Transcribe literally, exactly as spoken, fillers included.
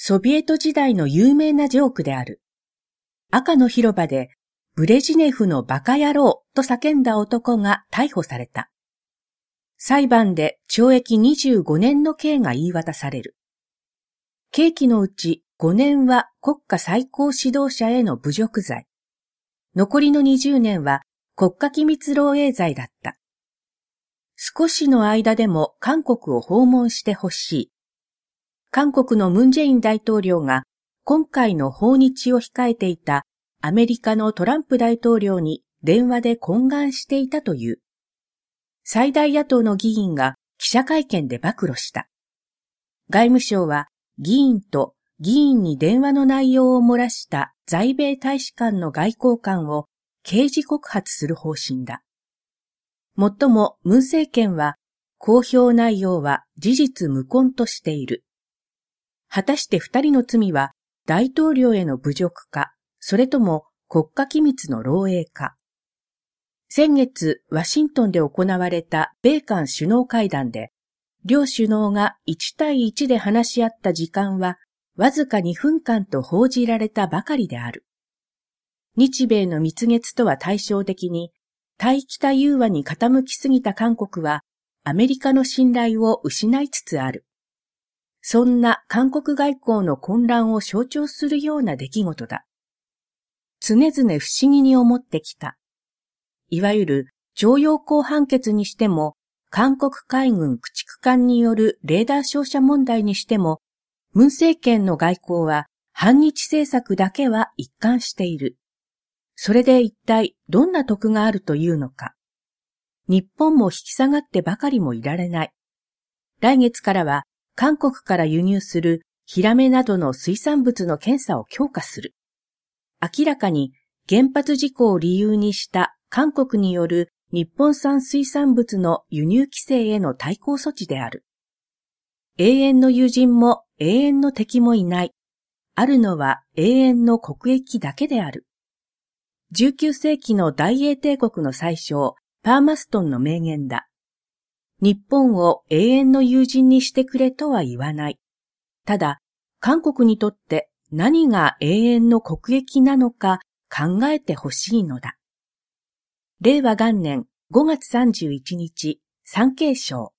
ソビエト時代の有名なジョークである。赤の広場でブレジネフのバカ野郎と叫んだ男が逮捕された。裁判で懲役にじゅうごねんの刑が言い渡される。刑期のうちごねんは国家最高指導者への侮辱罪。残りのにじゅうねんは国家機密漏洩罪だった。少しの間でも韓国を訪問してほしい。韓国のムン・ジェイン大統領が今回の訪日を控えていたアメリカのトランプ大統領に電話で懇願していたという。最大野党の議員が記者会見で暴露した。外務省は議員と議員に電話の内容を漏らした在米大使館の外交官を刑事告発する方針だ。もっともムン政権は公表内容は事実無根としている。果たして二人の罪は大統領への侮辱か、それとも国家機密の漏洩か。先月、ワシントンで行われた米韓首脳会談で、両首脳がいち対いちで話し合った時間はわずかにふんかんと報じられたばかりである。日米の蜜月とは対照的に、対北融和に傾きすぎた韓国はアメリカの信頼を失いつつある。そんな韓国外交の混乱を象徴するような出来事だ。常々不思議に思ってきた。いわゆる徴用工判決にしても、韓国海軍駆逐艦によるレーダー照射問題にしても、ムン政権の外交は反日政策だけは一貫している。それで一体どんな得があるというのか。日本も引き下がってばかりもいられない。来月からは韓国から輸入するヒラメなどの水産物の検査を強化する。明らかに原発事故を理由にした韓国による日本産水産物の輸入規制への対抗措置である。永遠の友人も永遠の敵もいない。あるのは永遠の国益だけである。じゅうきゅうせいきの大英帝国の宰相、パーマストンの名言だ。日本を永遠の友人にしてくれとは言わない。ただ、韓国にとって何が永遠の国益なのか考えてほしいのだ。れいわ元年ごがつさんじゅういちにち、産経省。